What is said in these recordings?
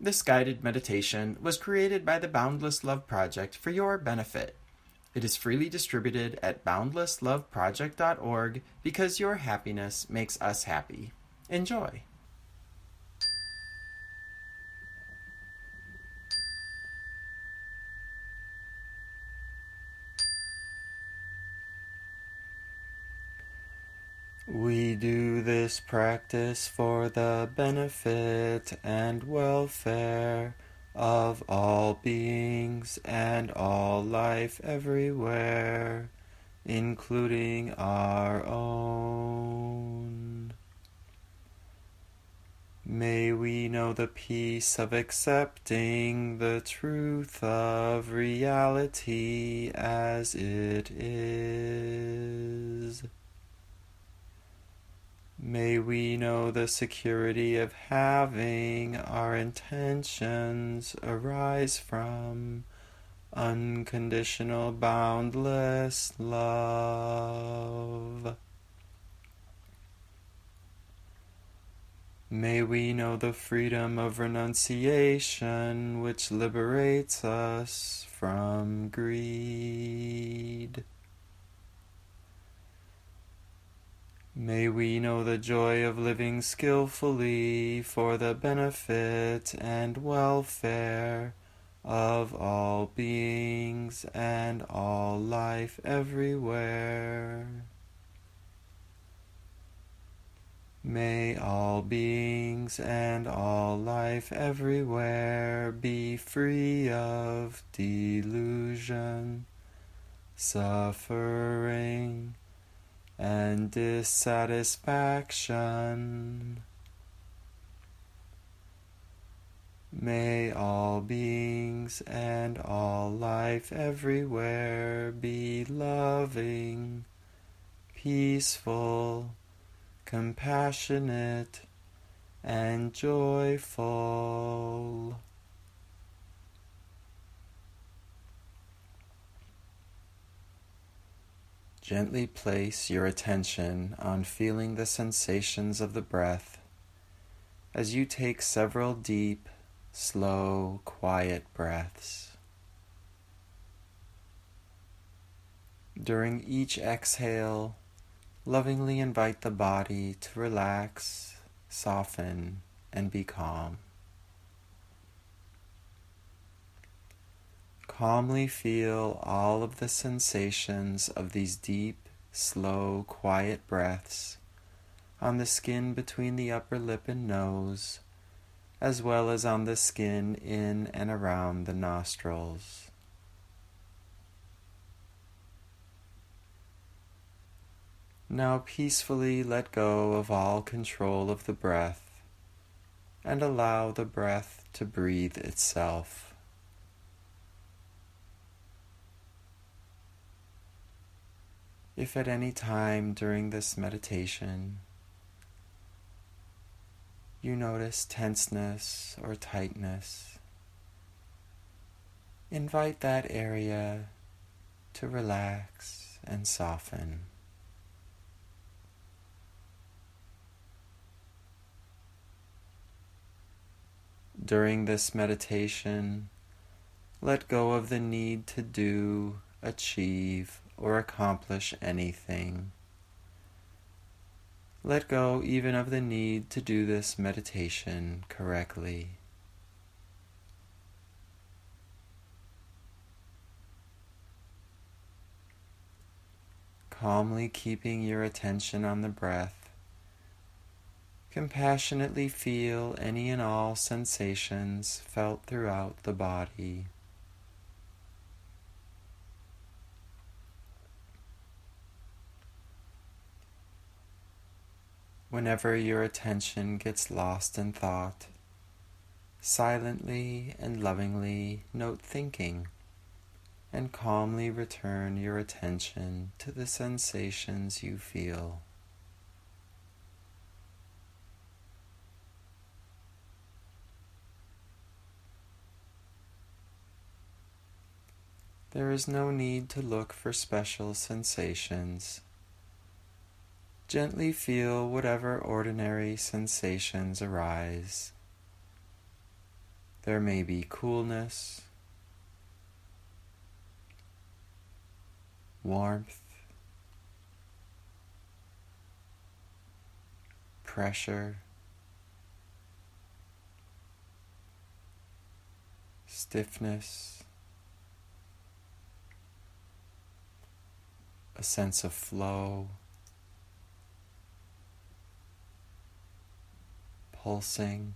This guided meditation was created by the Boundless Love Project for your benefit. It is freely distributed at boundlessloveproject.org because your happiness makes us happy. Enjoy. We do this practice for the benefit and welfare of all beings and all life everywhere, including our own. May we know the peace of accepting the truth of reality as it is. May we know the security of having our intentions arise from unconditional, boundless love. May we know the freedom of renunciation which liberates us from greed. May we know the joy of living skillfully for the benefit and welfare of all beings and all life everywhere. May all beings and all life everywhere be free of delusion, suffering, and dissatisfaction. May all beings and all life everywhere be loving, peaceful, compassionate, and joyful. Gently place your attention on feeling the sensations of the breath as you take several deep, slow, quiet breaths. During each exhale, lovingly invite the body to relax, soften, and be calm. Calmly feel all of the sensations of these deep, slow, quiet breaths on the skin between the upper lip and nose, as well as on the skin in and around the nostrils. Now peacefully let go of all control of the breath and allow the breath to breathe itself. If at any time during this meditation you notice tenseness or tightness, invite that area to relax and soften. During this meditation, let go of the need to do, achieve, or accomplish anything. Let go even of the need to do this meditation correctly. Calmly keeping your attention on the breath, compassionately feel any and all sensations felt throughout the body. Whenever your attention gets lost in thought, silently and lovingly note thinking and calmly return your attention to the sensations you feel. There is no need to look for special sensations. Gently feel whatever ordinary sensations arise. There may be coolness, warmth, pressure, stiffness, a sense of flow, pulsing,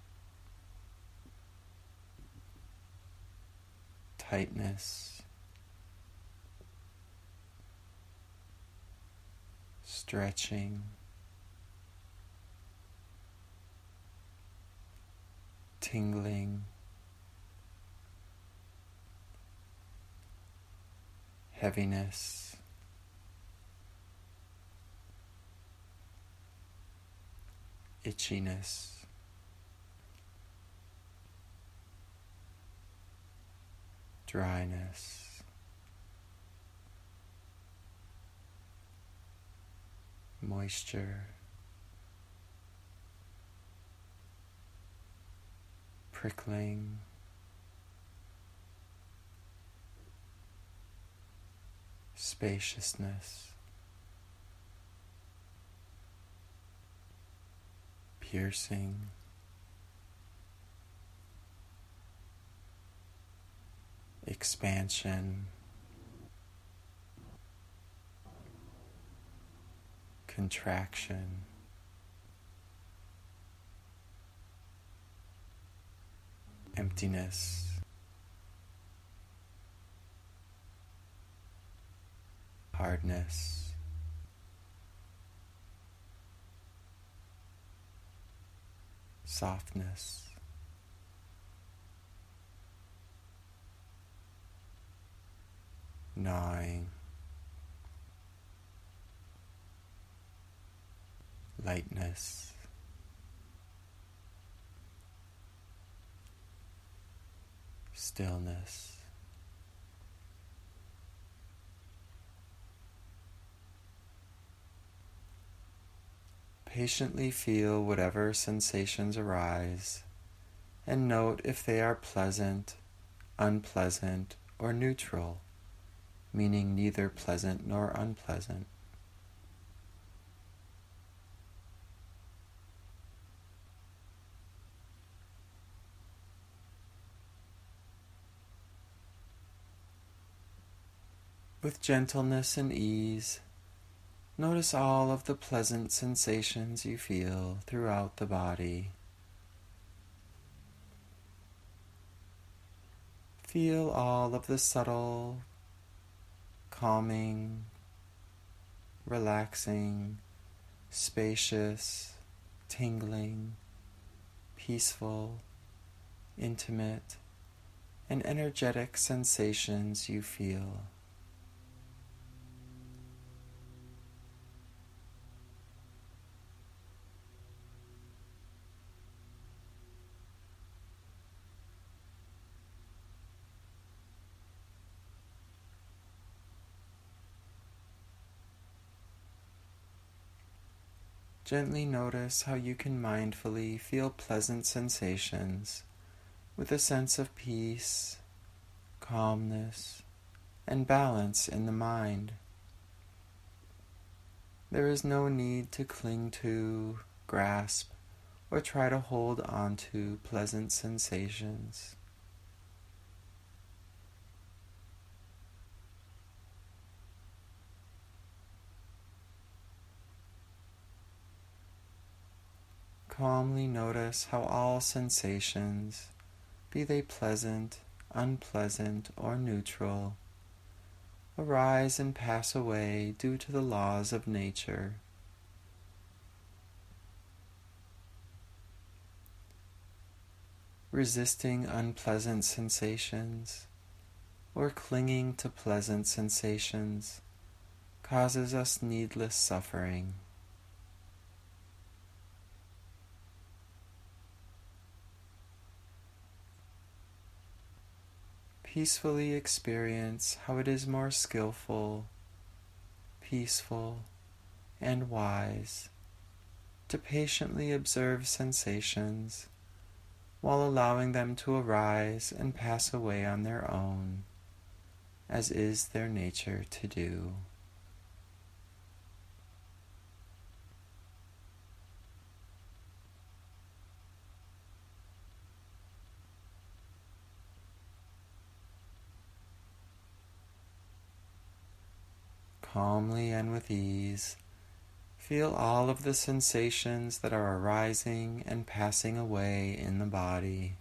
tightness, stretching, tingling, heaviness, itchiness, dryness, moisture, prickling, spaciousness, piercing, expansion, contraction, emptiness, hardness, softness, gnawing, lightness, stillness. Patiently feel whatever sensations arise and note if they are pleasant, unpleasant, or neutral, meaning neither pleasant nor unpleasant. With gentleness and ease, notice all of the pleasant sensations you feel throughout the body. Feel all of the subtle, calming, relaxing, spacious, tingling, peaceful, intimate, and energetic sensations you feel. Gently notice how you can mindfully feel pleasant sensations with a sense of peace, calmness, and balance in the mind. There is no need to cling to, grasp, or try to hold on to pleasant sensations. Calmly notice how all sensations, be they pleasant, unpleasant, or neutral, arise and pass away due to the laws of nature. Resisting unpleasant sensations or clinging to pleasant sensations causes us needless suffering. Peacefully experience how it is more skillful, peaceful, and wise to patiently observe sensations while allowing them to arise and pass away on their own, as is their nature to do. Calmly and with ease, feel all of the sensations that are arising and passing away in the body.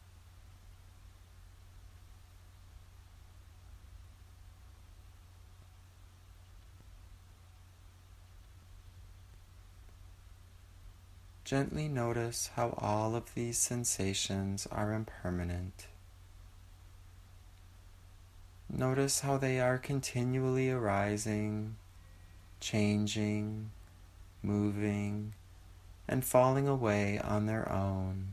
Gently notice how all of these sensations are impermanent. Notice how they are continually arising, changing, moving, and falling away on their own.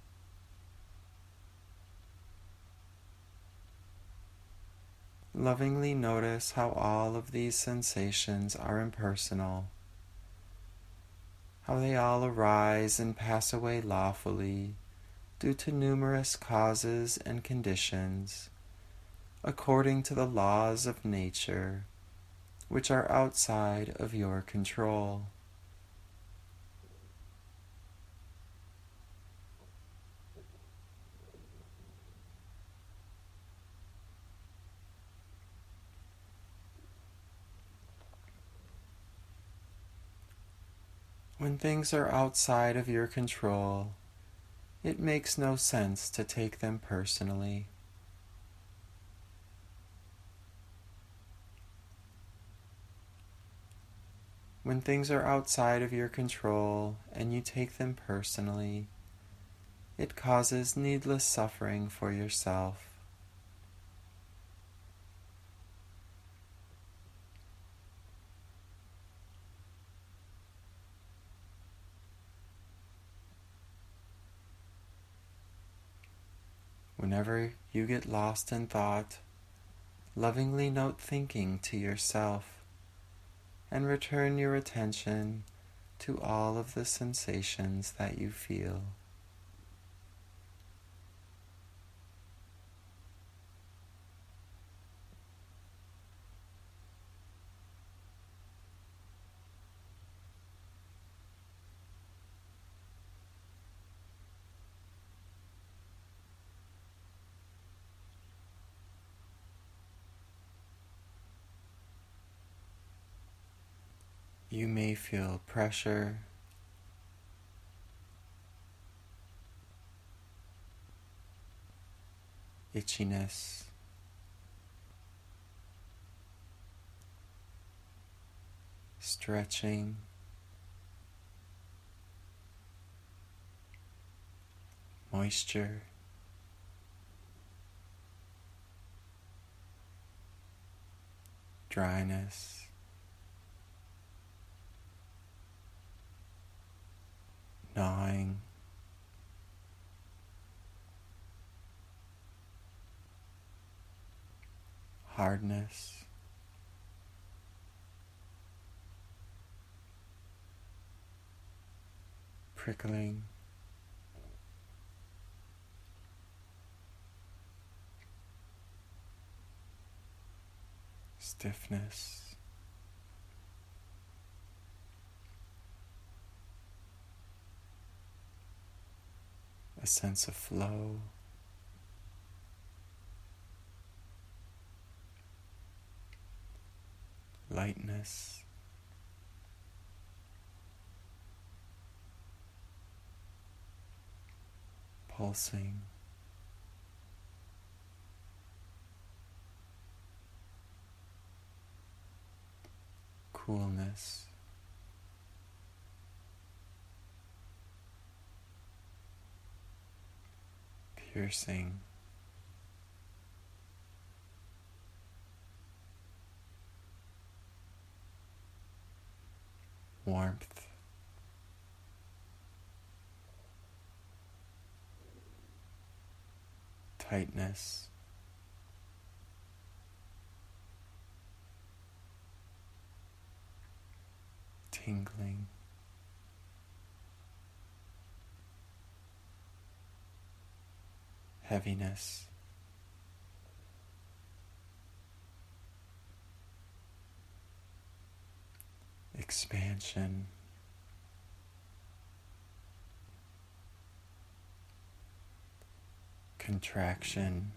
Lovingly notice how all of these sensations are impersonal, how they all arise and pass away lawfully due to numerous causes and conditions, according to the laws of nature, which are outside of your control. When things are outside of your control, it makes no sense to take them personally. When things are outside of your control and you take them personally, it causes needless suffering for yourself. Whenever you get lost in thought, lovingly note thinking to yourself and return your attention to all of the sensations that you feel. You may feel pressure, itchiness, stretching, moisture, dryness, gnawing, hardness, prickling, stiffness, a sense of flow, lightness, pulsing, coolness, piercing, warmth, tightness, tingling, heaviness. Expansion. Contraction.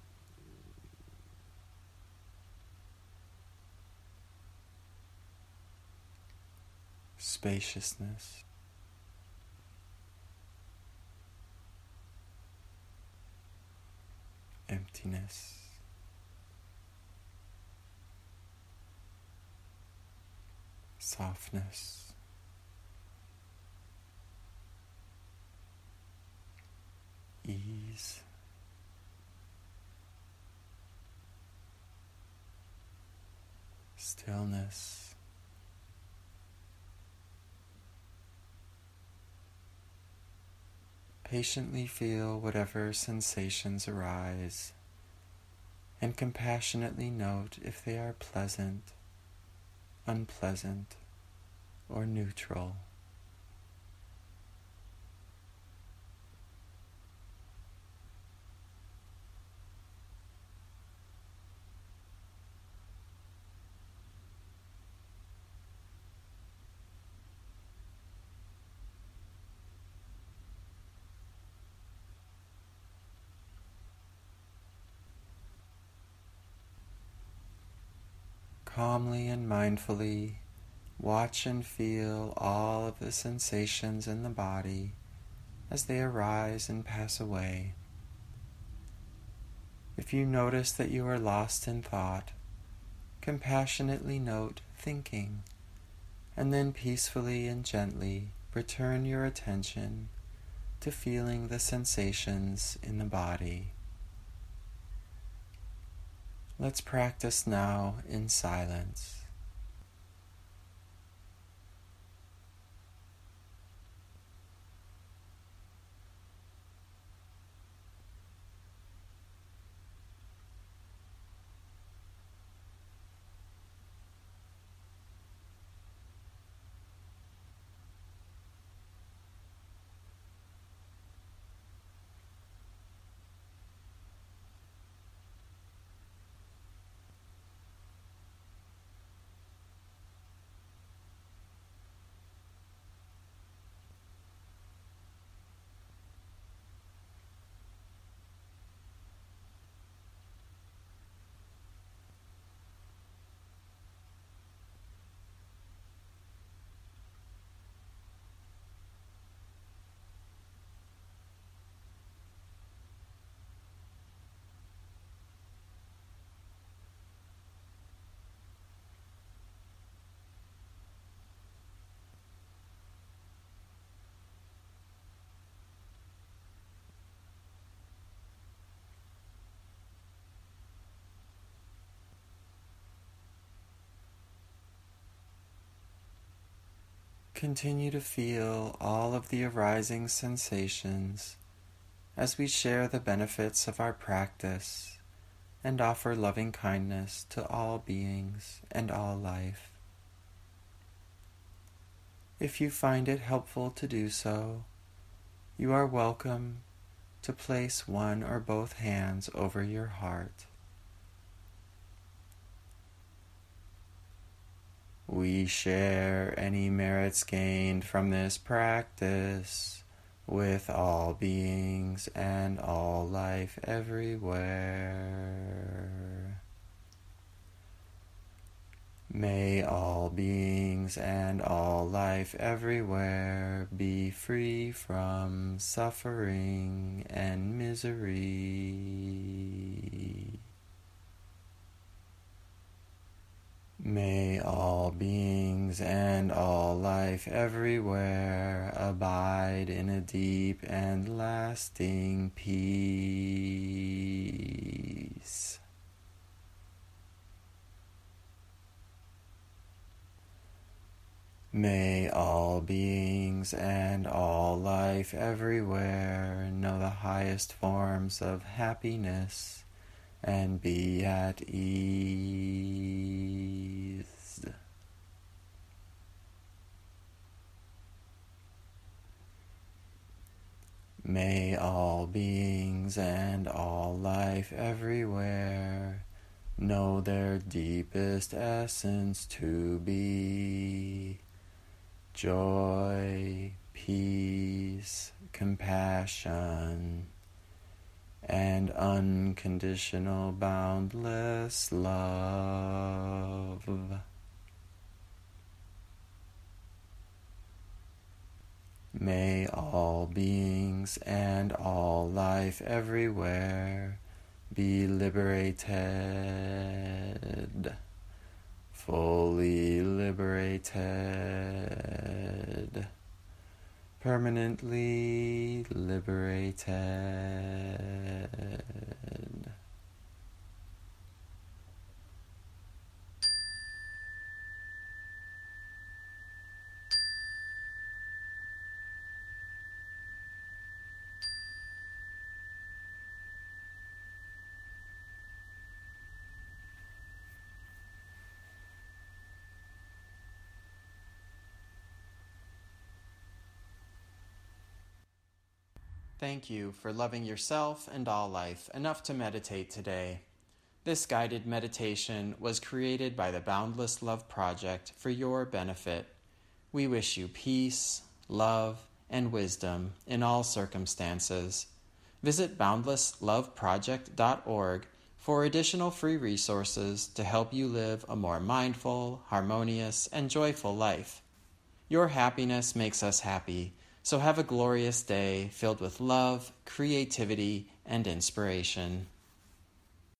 Spaciousness. Emptiness. Softness. Ease. Stillness. Patiently feel whatever sensations arise, and compassionately note if they are pleasant, unpleasant, or neutral. Calmly and mindfully watch and feel all of the sensations in the body as they arise and pass away. If you notice that you are lost in thought, compassionately note thinking, and then peacefully and gently return your attention to feeling the sensations in the body. Let's practice now in silence. Continue to feel all of the arising sensations as we share the benefits of our practice and offer loving kindness to all beings and all life. If you find it helpful to do so, you are welcome to place one or both hands over your heart. We share any merits gained from this practice with all beings and all life everywhere. May all beings and all life everywhere be free from suffering and misery. May all beings and all life everywhere abide in a deep and lasting peace. May all beings and all life everywhere know the highest forms of happiness and be at ease. May all beings and all life everywhere know their deepest essence to be joy, peace, compassion, and unconditional boundless love. May all beings and all life everywhere be liberated, fully liberated, permanently liberated. Thank you for loving yourself and all life enough to meditate today. This guided meditation was created by the Boundless Love Project for your benefit. We wish you peace, love, and wisdom in all circumstances. Visit boundlessloveproject.org for additional free resources to help you live a more mindful, harmonious, and joyful life. Your happiness makes us happy, so have a glorious day filled with love, creativity, and inspiration.